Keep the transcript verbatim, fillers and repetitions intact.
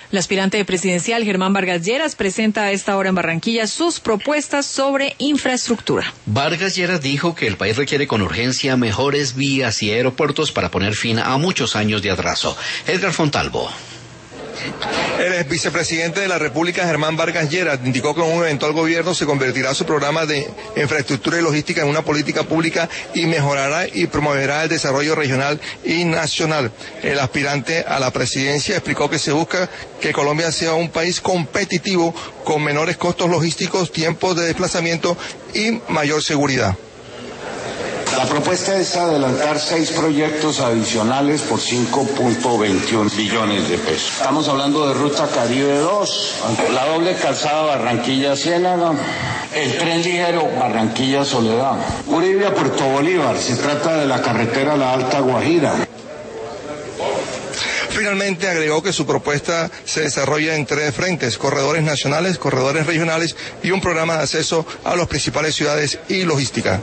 El aspirante presidencial Germán Vargas Lleras presenta a esta hora en Barranquilla sus propuestas sobre infraestructura. Vargas Lleras dijo que el país requiere con urgencia mejores vías y aeropuertos para poner fin a muchos años de atraso. Edgar Fontalvo. El ex vicepresidente de la República, Germán Vargas Lleras, indicó que en un eventual gobierno se convertirá su programa de infraestructura y logística en una política pública y mejorará y promoverá el desarrollo regional y nacional. El aspirante a la presidencia explicó que se busca que Colombia sea un país competitivo con menores costos logísticos, tiempos de desplazamiento y mayor seguridad. La propuesta es adelantar seis proyectos adicionales por cinco punto veintiún billones de pesos. Estamos hablando de Ruta Caribe dos, la doble calzada Barranquilla-Ciénaga, el tren ligero Barranquilla-Soledad, Uribe a Puerto Bolívar, se trata de la carretera La Alta Guajira. Finalmente agregó que su propuesta se desarrolla en tres frentes: corredores nacionales, corredores regionales y un programa de acceso a las principales ciudades y logística.